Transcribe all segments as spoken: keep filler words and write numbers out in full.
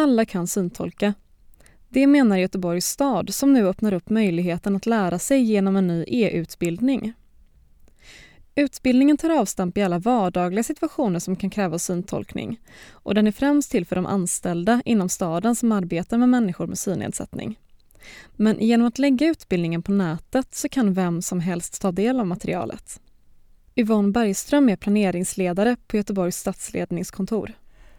alla kan syntolka. Det menar Göteborgs stad som nu öppnar upp möjligheten att lära sig genom en ny e-utbildning. Utbildningen tar avstamp i alla vardagliga situationer som kan kräva syntolkning och den är främst till för de anställda inom staden som arbetar med människor med synnedsättning. Men genom att lägga utbildningen på nätet så kan vem som helst ta del av materialet. Yvonne Bergström är planeringsledare på Göteborgs stadsledningskontor.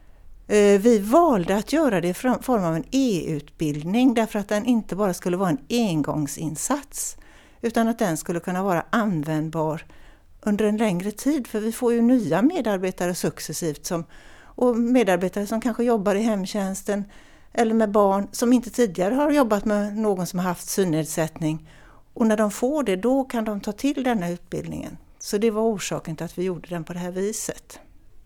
Vi valde att göra det i form av en e-utbildning därför att den inte bara skulle vara en engångsinsats utan att den skulle kunna vara användbar under en längre tid, för vi får ju nya medarbetare successivt som, och medarbetare som kanske jobbar i hemtjänsten eller med barn som inte tidigare har jobbat med någon som har haft synnedsättning, och när de får det då kan de ta till denna utbildningen. Så det var orsaken till att vi gjorde den på det här viset.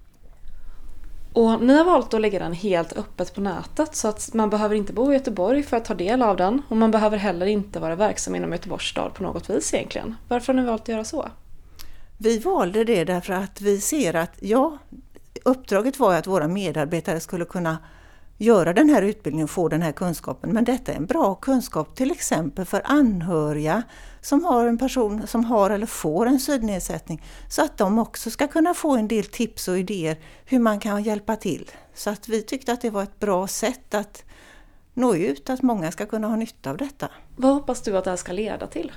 Och ni har valt att lägga den helt öppet på nätet så att man behöver inte bo i Göteborg för att ta del av den, och man behöver heller inte vara verksam inom Göteborgs stad på något vis egentligen. Varför har ni valt att göra så? Vi valde det därför att vi ser att ja, uppdraget var att våra medarbetare skulle kunna göra den här utbildningen och få den här kunskapen. Men detta är en bra kunskap till exempel för anhöriga som har en person som har eller får en synnedsättning, så att de också ska kunna få en del tips och idéer hur man kan hjälpa till. Så att vi tyckte att det var ett bra sätt att nå ut, att många ska kunna ha nytta av detta. Vad hoppas du att det här ska leda till?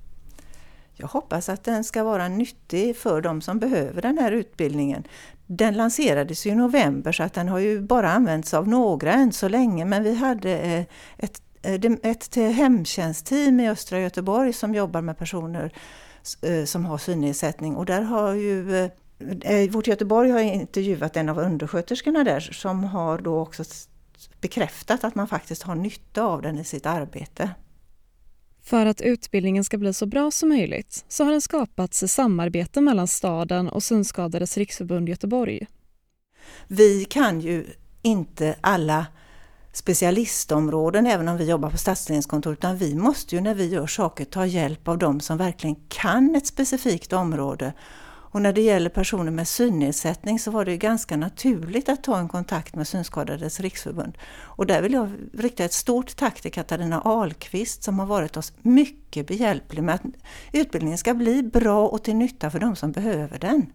Jag hoppas att den ska vara nyttig för de som behöver den här utbildningen. Den lanserades i november så att den har ju bara använts av några än så länge. Men vi hade ett, ett hemtjänstteam i östra Göteborg som jobbar med personer som har synnedsättning. Och där har ju, vårt Göteborg har intervjuat en av undersköterskorna där som har då också bekräftat att man faktiskt har nytta av den i sitt arbete. För att utbildningen ska bli så bra som möjligt så har den skapats i samarbete mellan staden och Synskadades riksförbund Göteborg. Vi kan ju inte alla specialistområden även om vi jobbar på stadsledningskontor, utan vi måste ju när vi gör saker ta hjälp av dem som verkligen kan ett specifikt område. Och när det gäller personer med synnedsättning så var det ganska naturligt att ta en kontakt med Synskadades riksförbund. Och där vill jag rikta ett stort tack till Katarina Ahlqvist som har varit oss mycket behjälplig med att utbildningen ska bli bra och till nytta för de som behöver den.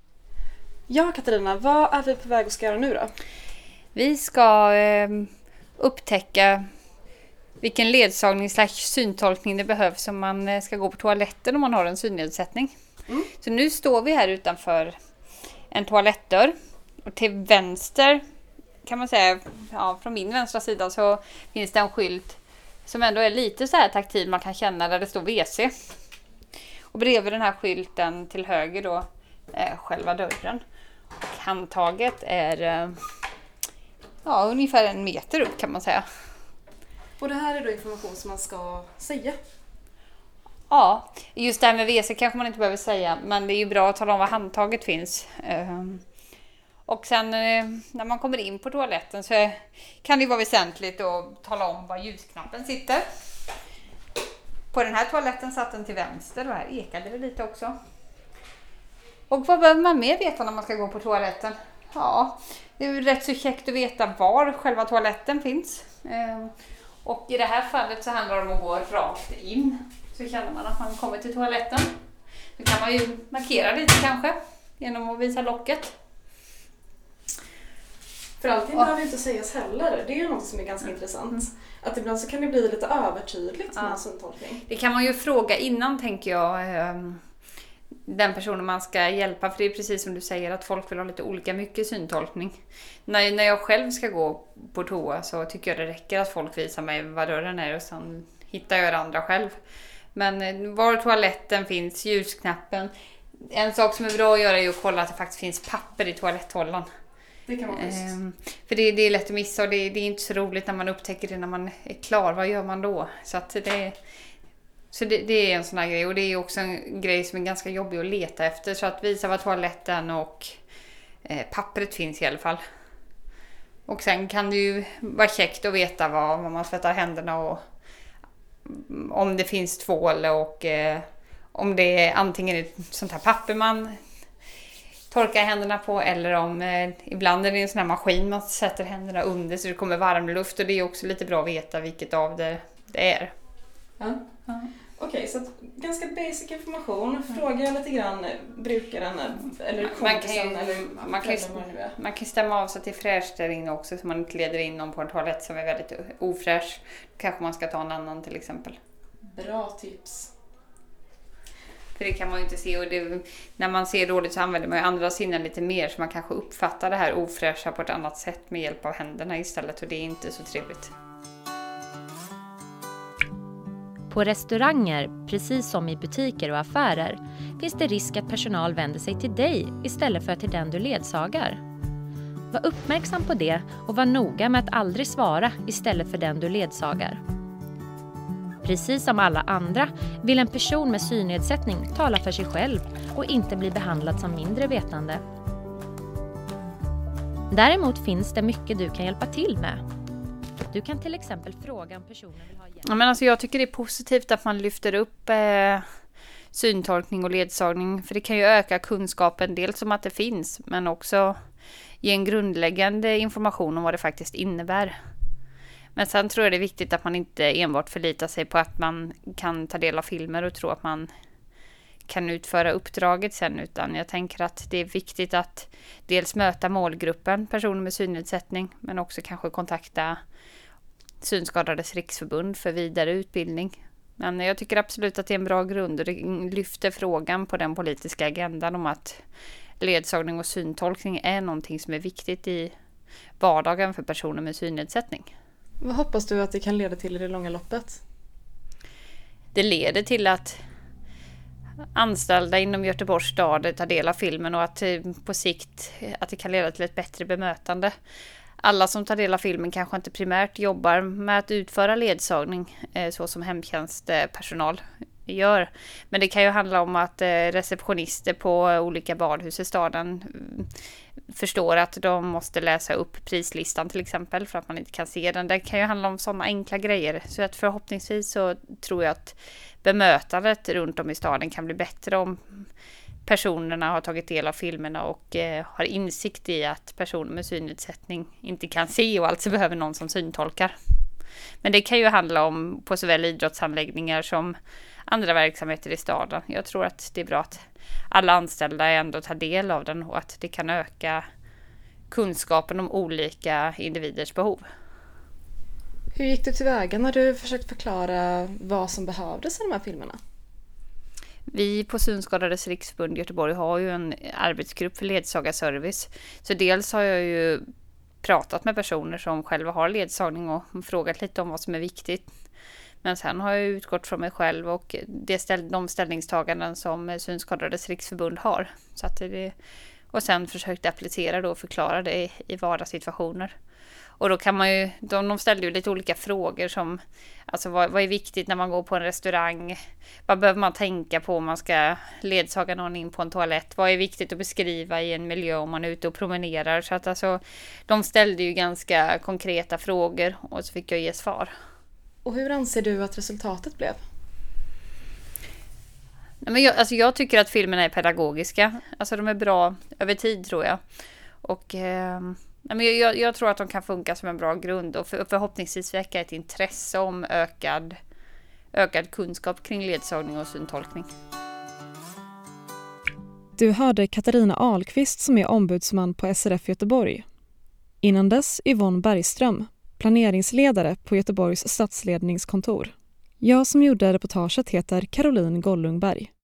Ja, Katarina, vad är vi på väg att ska göra nu då? Vi ska eh, upptäcka vilken ledsagning slash syntolkning det behövs om man ska gå på toaletten om man har en synnedsättning. Mm. Så nu står vi här utanför en toalettdörr och till vänster kan man säga, ja, från min vänstra sida så finns det en skylt som ändå är lite så här taktil, man kan känna där det står W C. Och bredvid den här skylten till höger då är själva dörren. Och handtaget är ja, ungefär en meter upp kan man säga. Och det här är då information som man ska säga? Ja, just det här med W C kanske man inte behöver säga, men det är ju bra att tala om var handtaget finns. Och sen när man kommer in på toaletten så kan det vara väsentligt att tala om var ljusknappen sitter. På den här toaletten satt den till vänster och här ekade det lite också. Och vad behöver man mer veta när man ska gå på toaletten? Ja, det är ju rätt så käckt att veta var själva toaletten finns. Och i det här fallet så handlar det om att gå rakt in. Så känner man att man kommer till toaletten. Då kan man ju markera lite kanske genom att visa locket. För allting behöver det inte sägas heller. Det är ju något som är ganska mm. intressant. Mm. Att ibland så kan det bli lite övertydligt med ja. syntolkning. Det kan man ju fråga innan, tänker jag. Den personen man ska hjälpa. För det är precis som du säger att folk vill ha lite olika mycket syntolkning. När, när jag själv ska gå på toa så tycker jag det räcker att folk visar mig var dörren är och sen hittar jag det andra själv. Men var toaletten finns, ljusknappen. En sak som är bra att göra är att kolla att det faktiskt finns papper i toaletthållaren. Det kan vara schysst. Ehm, för det, det är lätt att missa och det, det är inte så roligt när man upptäcker det när man är klar. Vad gör man då? Så, att det, så det, det är en sån här grej. Och det är också en grej som är ganska jobbig att leta efter. Så att visa var toaletten och eh, pappret finns i alla fall. Och sen kan det ju vara käckt att veta var, var man tvättar händerna och om det finns tvål och eh, om det är antingen ett sånt här papper man torka händerna på, eller om eh, ibland är det en sån här maskin man sätter händerna under så det kommer varm luft, och det är också lite bra att veta vilket av det, det är. Ja. Ja. Okej, okay, så att ganska basic information. Fråga lite grann brukaren eller kompisen eller man kan, ju, man kan stämma av sig till fräscht där inne också, så man inte leder in någon på en toalett som är väldigt ofräsch. Kanske man ska ta en annan till exempel. Bra tips. För det kan man ju inte se, och det, när man ser dåligt så använder man ju andra sinnen lite mer, så man kanske uppfattar det här ofräscha på ett annat sätt med hjälp av händerna istället, och det är inte så trevligt. På restauranger, precis som i butiker och affärer, finns det risk att personal vänder sig till dig istället för till den du ledsagar. Var uppmärksam på det och var noga med att aldrig svara istället för den du ledsagar. Precis som alla andra vill en person med synnedsättning tala för sig själv och inte bli behandlad som mindre vetande. Däremot finns det mycket du kan hjälpa till med. Du kan till exempel fråga om personen vill ha hjälp. Ja, men alltså jag tycker det är positivt att man lyfter upp eh, syntolkning och ledsagning, för det kan ju öka kunskapen dels om att det finns, men också ge en grundläggande information om vad det faktiskt innebär. Men sen tror jag det är viktigt att man inte enbart förlitar sig på att man kan ta del av filmer och tro att man kan utföra uppdraget sen, utan jag tänker att det är viktigt att dels möta målgruppen, personer med synnedsättning, men också kanske kontakta Synskadades riksförbund för vidare utbildning. Men jag tycker absolut att det är en bra grund, och det lyfter frågan på den politiska agendan om att ledsagning och syntolkning är någonting som är viktigt i vardagen för personer med synnedsättning. Vad hoppas du att det kan leda till i det långa loppet? Det leder till att anställda inom Göteborgs stad tar del av filmen, och att på sikt att det kan leda till ett bättre bemötande. Alla som tar del av filmen kanske inte primärt jobbar med att utföra ledsagning så som hemtjänstpersonal gör. Men det kan ju handla om att receptionister på olika badhus i staden förstår att de måste läsa upp prislistan till exempel för att man inte kan se den. Det kan ju handla om sådana enkla grejer. Så att förhoppningsvis så tror jag att bemötandet runt om i staden kan bli bättre om personerna har tagit del av filmerna och eh, har insikt i att personer med synnedsättning inte kan se och alltså behöver någon som syntolkar. Men det kan ju handla om på såväl idrottsanläggningar som andra verksamheter i staden. Jag tror att det är bra att alla anställda ändå tar del av den och att det kan öka kunskapen om olika individers behov. Hur gick du tillväga när du försökte förklara vad som behövdes i de här filmerna? Vi på Synskadades riksförbund Göteborg har ju en arbetsgrupp för ledsagarservice. Så dels har jag ju pratat med personer som själva har ledsagning och frågat lite om vad som är viktigt. Men sen har jag utgått från mig själv och det ställ, de ställningstaganden som Synskadades riksförbund har. Så att det, och sen försökt applicera då och förklara det i, i vardagssituationer. Och då kan man ju, de, de ställde ju lite olika frågor som, alltså vad, vad är viktigt när man går på en restaurang? Vad behöver man tänka på om man ska ledsaga någon in på en toalett? Vad är viktigt att beskriva i en miljö om man är ute och promenerar? Så att alltså, de ställde ju ganska konkreta frågor och så fick jag ge svar. Och hur anser du att resultatet blev? Nej, men jag, alltså jag tycker att filmerna är pedagogiska. Alltså de är bra över tid tror jag. Och... Eh, Men jag, jag tror att de kan funka som en bra grund och för, förhoppningsvis väcka ett intresse om ökad, ökad kunskap kring ledsagning och syntolkning. Du hörde Katarina Ahlqvist som är ombudsman på S R F Göteborg. Innan dess Yvonne Bergström, planeringsledare på Göteborgs stadsledningskontor. Jag som gjorde reportaget heter Caroline Gollungberg.